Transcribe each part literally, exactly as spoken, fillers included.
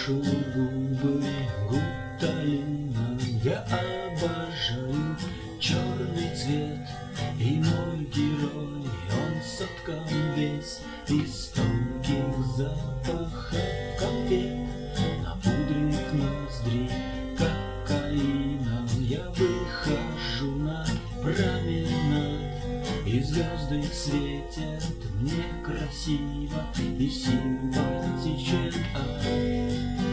Ваши губы гуталина, я обожаю черный цвет. И мой герой, он соткан весь из тонких запахов конфет. Напудрив ноздри кокаином, я выхожу на променад, и звезды светят мне красиво и симпатичен ад.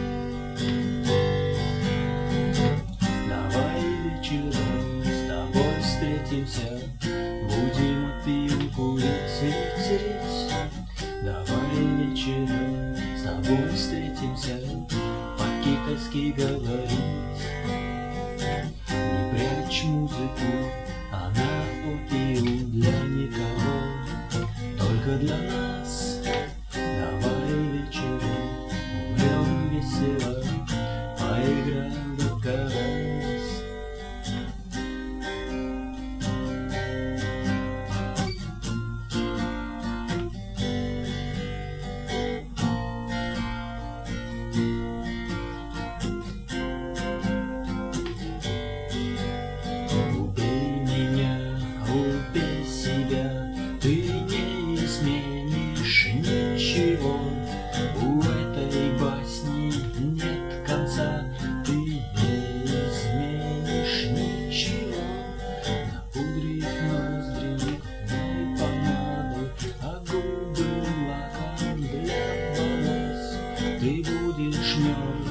Давай вечером с тобой встретимся, будем опилку и тереть. Давай вечером с тобой встретимся, по-китайски говорить. Не прячь музыку, она опиум для никого, только для нас. Давай вечером умрем весело, поиграем в карас. Ты не изменишь ничего, у этой басни нет конца. Ты не изменишь ничего, напудрив ноздри губной помадой, а губы лаком для волос. Ты будешь мертв